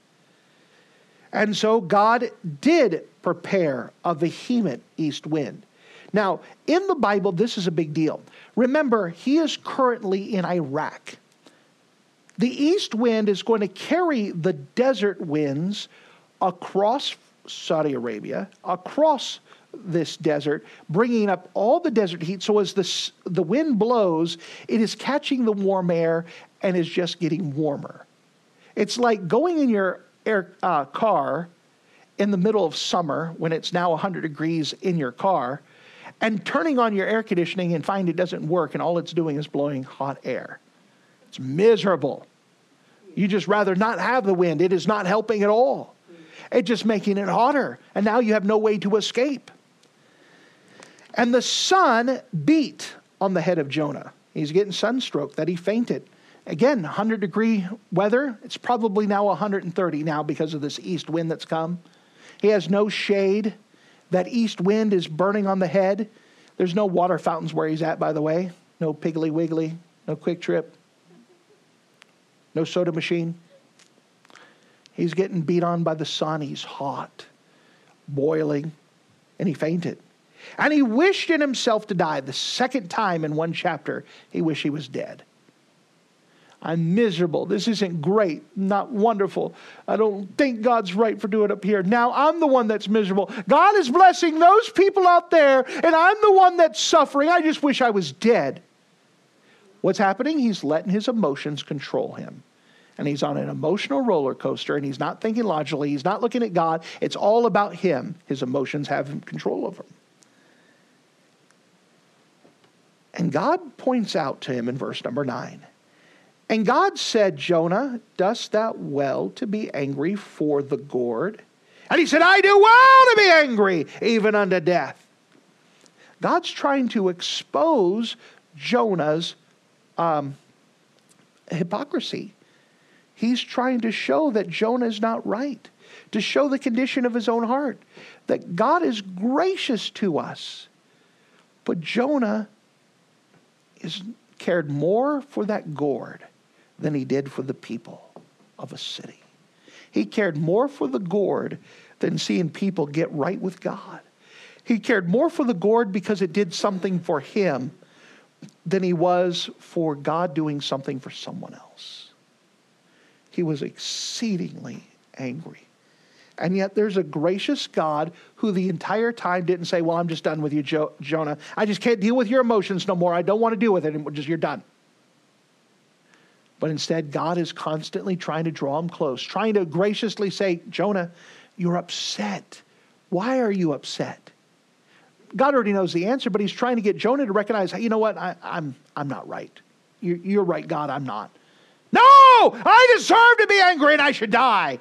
And so God did prepare a vehement east wind. Now, in the Bible, this is a big deal. Remember, he is currently in Iraq. The east wind is going to carry the desert winds across Saudi Arabia, across this desert, bringing up all the desert heat. So as the wind blows, it is catching the warm air and is just getting warmer. It's like going in your car in the middle of summer when it's now 100 degrees in your car and turning on your air conditioning and find it doesn't work and all it's doing is blowing hot air. It's miserable. You just rather not have the wind. It is not helping at all. It's just making it hotter. And now you have no way to escape. And the sun beat on the head of Jonah. He's getting sunstroke that he fainted. Again, 100-degree weather. It's probably now 130 now because of this east wind that's come. He has no shade. That east wind is burning on the head. There's no water fountains where he's at, by the way. No Piggly Wiggly. No Quick Trip. No soda machine. He's getting beat on by the sun. He's hot, boiling, and he fainted. And he wished in himself to die. The second time in one chapter, he wished he was dead. I'm miserable. This isn't great, not wonderful. I don't think God's right for doing it up here. Now I'm the one that's miserable. God is blessing those people out there, and I'm the one that's suffering. I just wish I was dead. What's happening? He's letting his emotions control him. And he's on an emotional roller coaster, and he's not thinking logically. He's not looking at God. It's all about him. His emotions have control over him. And God points out to him in verse number 9. And God said, Jonah, dost thou well to be angry for the gourd? And he said, I do well to be angry, even unto death. God's trying to expose Jonah's hypocrisy. He's trying to show that Jonah is not right, to show the condition of his own heart, that God is gracious to us. But Jonah cared more for that gourd than he did for the people of a city. He cared more for the gourd than seeing people get right with God. He cared more for the gourd because it did something for him than he was for God doing something for someone else. He was exceedingly angry. And yet there's a gracious God who the entire time didn't say, well, I'm just done with you, Jonah. I just can't deal with your emotions no more. I don't want to deal with it. And you're done. But instead, God is constantly trying to draw him close, trying to graciously say, Jonah, you're upset. Why are you upset? God already knows the answer, but he's trying to get Jonah to recognize, hey, you know what? I'm not right. You're right, God, I'm not. No! I deserve to be angry and I should die.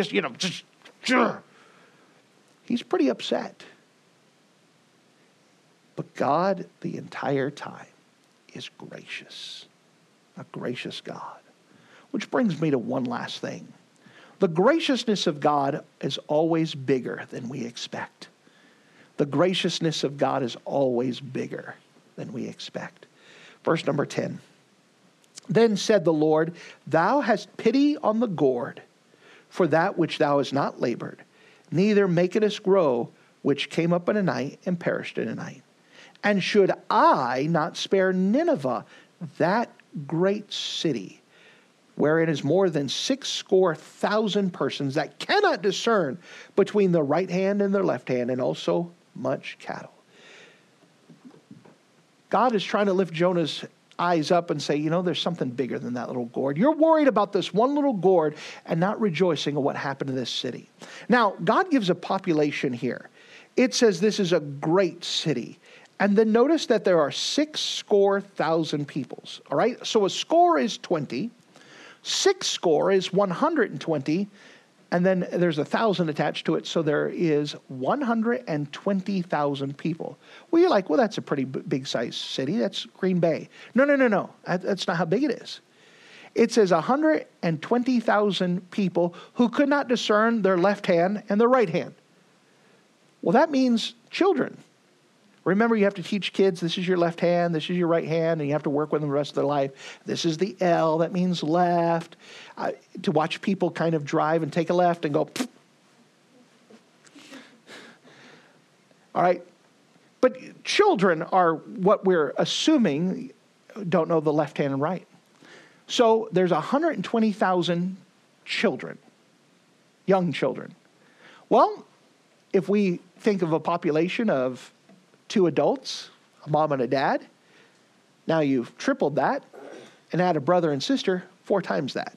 He's pretty upset. But God, the entire time, is gracious. A gracious God. Which brings me to one last thing. The graciousness of God is always bigger than we expect. The graciousness of God is always bigger than we expect. Verse number 10. Then said the Lord, thou hast pity on the gourd, for that which thou hast not labored, neither makest grow, which came up in a night and perished in a night. And should I not spare Nineveh, that great city, wherein is more than 6,000 persons that cannot discern between the right hand and the left hand, and also much cattle. God is trying to lift Jonah's eyes up and say, there's something bigger than that little gourd. You're worried about this one little gourd and not rejoicing at what happened to this city. Now, God gives a population here. It says this is a great city. And then notice that there are 6,000 peoples. All right. So a score is 20. 6 is 120. And then there's 1,000 attached to it. So there is 120,000 people. Well, you're like, well, that's a pretty big size city. That's Green Bay. No. That's not how big it is. It says 120,000 people who could not discern their left hand and their right hand. Well, that means children. Remember, you have to teach kids, this is your left hand, this is your right hand, and you have to work with them the rest of their life. This is the L, that means left. To watch people kind of drive and take a left and go, pfft. All right. But children are what we're assuming don't know the left hand and right. So there's 120,000 children, young children. Well, if we think of a population of 2 adults, a mom and a dad. Now you've tripled that and add a brother and sister, 4 times that.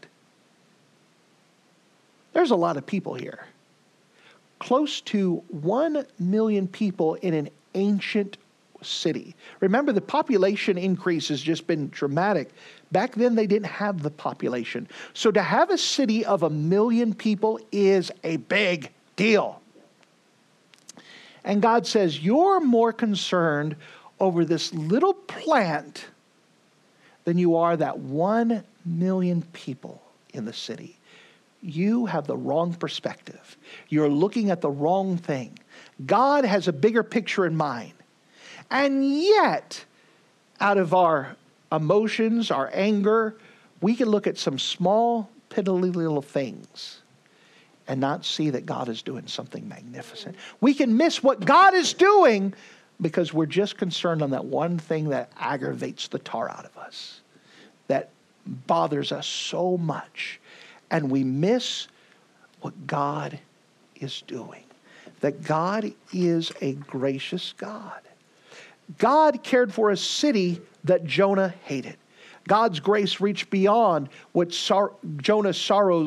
There's a lot of people here. Close to 1 million people in an ancient city. Remember, the population increase has just been dramatic. Back then, they didn't have the population. So to have a city of 1 million people is a big deal. And God says, you're more concerned over this little plant than you are that 1 million people in the city. You have the wrong perspective. You're looking at the wrong thing. God has a bigger picture in mind. And yet, out of our emotions, our anger, we can look at some small, piddly little things and not see that God is doing something magnificent. We can miss what God is doing because we're just concerned on that one thing that aggravates the tar out of us, that bothers us so much. And we miss what God is doing. That God is a gracious God. God cared for a city that hated. God's grace reached beyond what Jonah's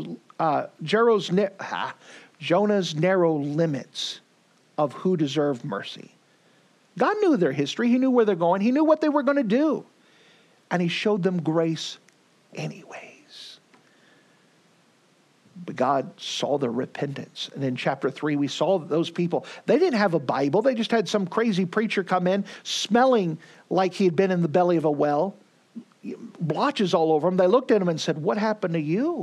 narrow limits of who deserved mercy. God knew their history. He knew where they're going. He knew what they were going to do. And he showed them grace anyways. But God saw their repentance. And in chapter 3, we saw that those people, they didn't have a Bible. They just had some crazy preacher come in, smelling like he had been in the belly of a well. Blotches all over him. They looked at him and said, "What happened to you?"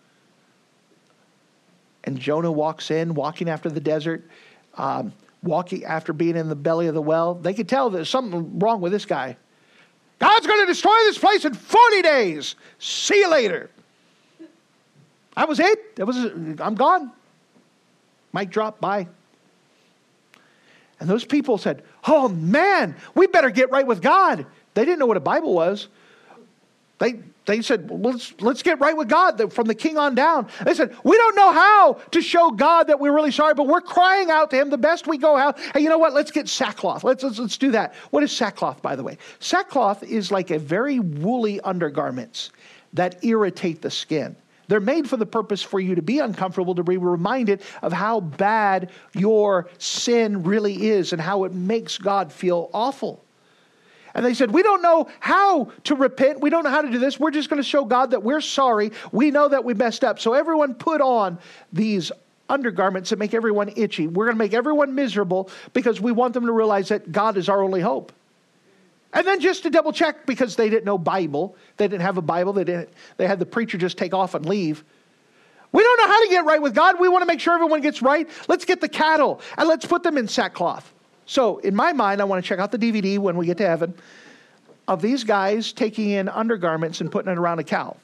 And Jonah walks in, walking after the desert, walking after being in the belly of the well. They could tell there's something wrong with this guy. God's going to destroy this place in 40 days. See you later. That was it. I'm gone. Mic drop, bye. And those people said, "Oh man, we better get right with God." They didn't know what a Bible was. They said, well, let's get right with God from the king on down. They said, we don't know how to show God that we're really sorry, but we're crying out to him the best we go out. Hey, you know what? Let's get sackcloth. Let's do that. What is sackcloth, by the way? Sackcloth is like a very woolly undergarments that irritate the skin. They're made for the purpose for you to be uncomfortable, to be reminded of how bad your sin really is and how it makes God feel awful. And they said, we don't know how to repent. We don't know how to do this. We're just going to show God that we're sorry. We know that we messed up. So everyone put on these undergarments that make everyone itchy. We're going to make everyone miserable because we want them to realize that God is our only hope. And then just to double check, because they didn't know Bible, they didn't have a Bible, they had the preacher just take off and leave. We don't know how to get right with God. We want to make sure everyone gets right. Let's get the cattle and let's put them in sackcloth. So in my mind, I want to check out the DVD when we get to heaven of these guys taking in undergarments and putting it around a cow.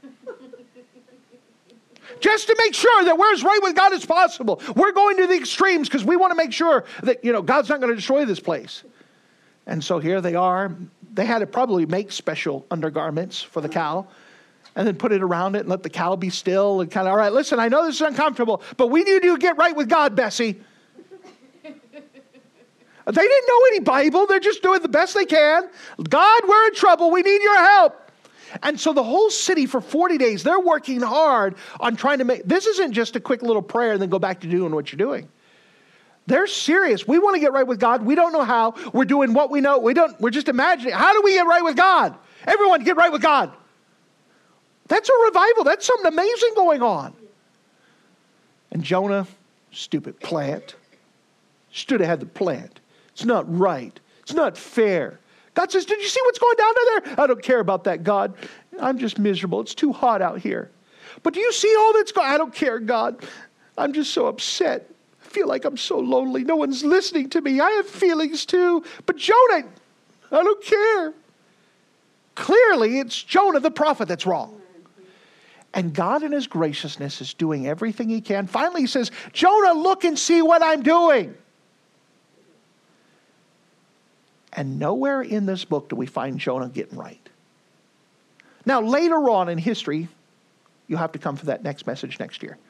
Just to make sure that we're as right with God as possible. We're going to the extremes because we want to make sure that, God's not going to destroy this place. And so here they are. They had to probably make special undergarments for the cow and then put it around it and let the cow be still and kind of, all right, listen, I know this is uncomfortable, but we need you to get right with God, Bessie. They didn't know any Bible. They're just doing the best they can. God, we're in trouble. We need your help. And so the whole city for 40 days, they're working hard on trying to make, this isn't just a quick little prayer and then go back to doing what you're doing. They're serious. We want to get right with God. We don't know how. We're doing what we know. We're just imagining. How do we get right with God? Everyone get right with God. That's a revival. That's something amazing going on. And Jonah, stupid plant, stood ahead of the plant. It's not right. It's not fair. God says, did you see what's going down there? I don't care about that, God. I'm just miserable. It's too hot out here. But do you see all that's going on? I don't care, God. I'm just so upset. I feel like I'm so lonely. No one's listening to me. I have feelings too. But Jonah, I don't care. Clearly, it's Jonah the prophet that's wrong. And God in his graciousness is doing everything he can. Finally, he says, Jonah, look and see what I'm doing. And nowhere in this book do we find Jonah getting right. Now, later on in history, you'll have to come for that next message next year.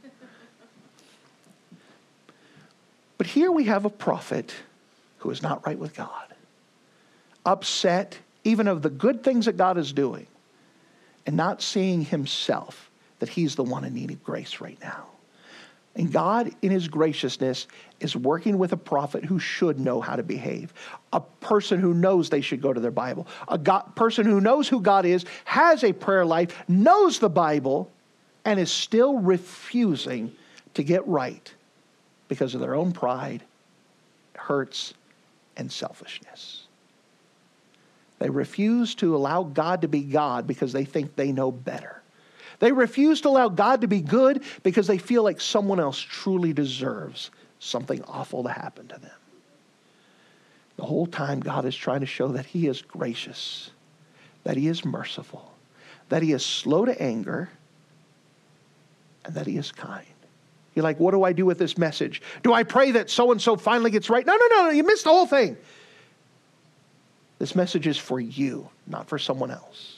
But here we have a prophet who is not right with God. Upset even of the good things that God is doing. And not seeing himself that he's the one in need of grace right now. And God, in his graciousness, is working with a prophet who should know how to behave. A person who knows they should go to their Bible. A person who knows who God is, has a prayer life, knows the Bible, and is still refusing to get right because of their own pride, hurts, and selfishness. They refuse to allow God to be God because they think they know better. They refuse to allow God to be good because they feel like someone else truly deserves something awful to happen to them. The whole time God is trying to show that he is gracious, that he is merciful, that he is slow to anger, and that he is kind. You're like, what do I do with this message? Do I pray that so-and-so finally gets right? No, you missed the whole thing. This message is for you, not for someone else.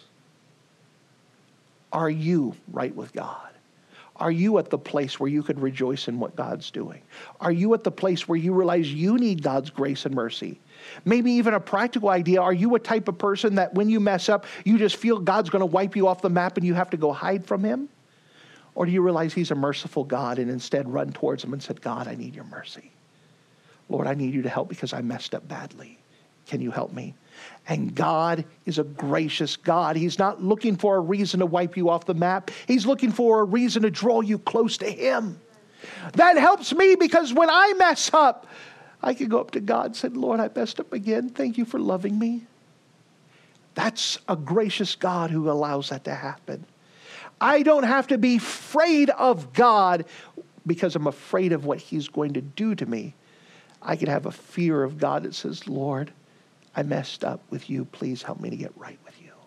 Are you right with God? Are you at the place where you could rejoice in what God's doing? Are you at the place where you realize you need God's grace and mercy? Maybe even a practical idea. Are you a type of person that when you mess up, you just feel God's going to wipe you off the map and you have to go hide from him? Or do you realize he's a merciful God and instead run towards him and said, God, I need your mercy. Lord, I need you to help because I messed up badly. Can you help me? And God is a gracious God. He's not looking for a reason to wipe you off the map. He's looking for a reason to draw you close to him. That helps me because when I mess up, I can go up to God and say, Lord, I messed up again. Thank you for loving me. That's a gracious God who allows that to happen. I don't have to be afraid of God because I'm afraid of what he's going to do to me. I can have a fear of God that says, Lord, I messed up with you. Please help me to get right with you.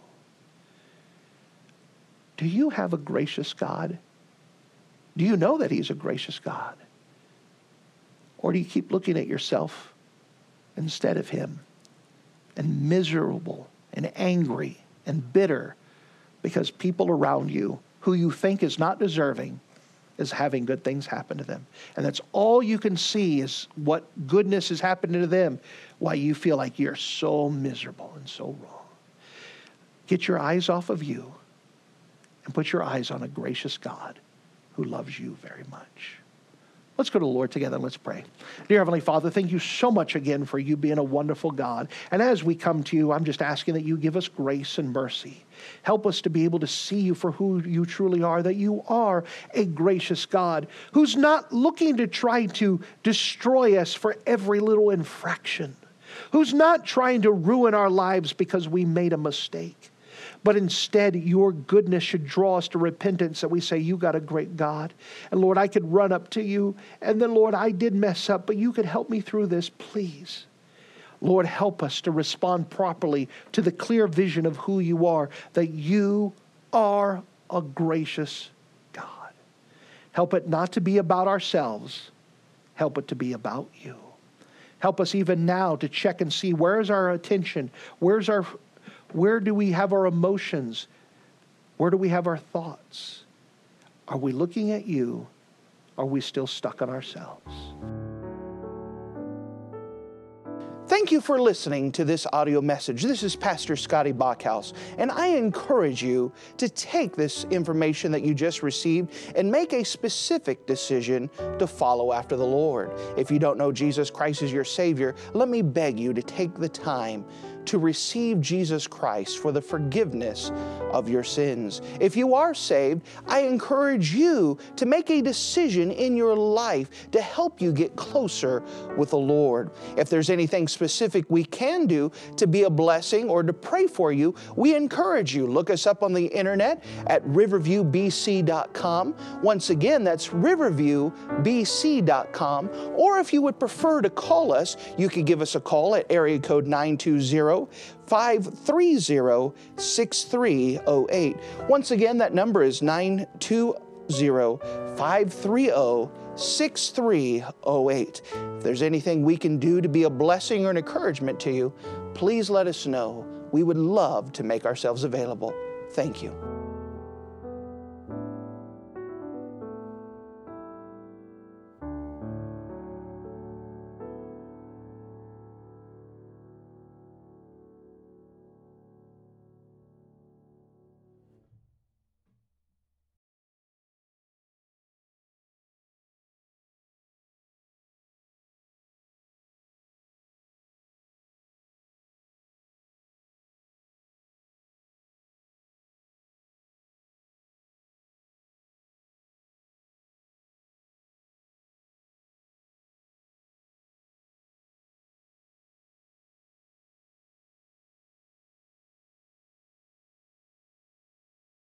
Do you have a gracious God? Do you know that he's a gracious God? Or do you keep looking at yourself instead of him and miserable and angry and bitter because people around you who you think is not deserving is having good things happen to them. And that's all you can see is what goodness is happening to them, why you feel like you're so miserable and so wrong. Get your eyes off of you and put your eyes on a gracious God who loves you very much. Let's go to the Lord together and let's pray. Dear Heavenly Father, thank you so much again for you being a wonderful God. And as we come to you, I'm just asking that you give us grace and mercy. Help us to be able to see you for who you truly are, that you are a gracious God who's not looking to try to destroy us for every little infraction, who's not trying to ruin our lives because we made a mistake. But instead, your goodness should draw us to repentance, that we say, you got a great God. And Lord, I could run up to you, and then Lord, I did mess up, but you could help me through this, please. Lord, help us to respond properly to the clear vision of who you are, that you are a gracious God. Help it not to be about ourselves. Help it to be about you. Help us even now to check and see, where's our attention? Where do we have our emotions? Where do we have our thoughts? Are we looking at you? Are we still stuck on ourselves? Thank you for listening to this audio message. This is Pastor Scotty Bachhaus, and I encourage you to take this information that you just received and make a specific decision to follow after the Lord. If you don't know Jesus Christ as your Savior, let me beg you to take the time to receive Jesus Christ for the forgiveness of your sins. If you are saved, I encourage you to make a decision in your life to help you get closer with the Lord. If there's anything specific we can do to be a blessing or to pray for you, we encourage you. Look us up on the internet at riverviewbc.com. Once again, that's riverviewbc.com. Or if you would prefer to call us, you could give us a call at area code 920-530-6308. Once again, that number is 920-530-6308. If there's anything we can do to be a blessing or an encouragement to you, please let us know. We would love to make ourselves available. Thank you.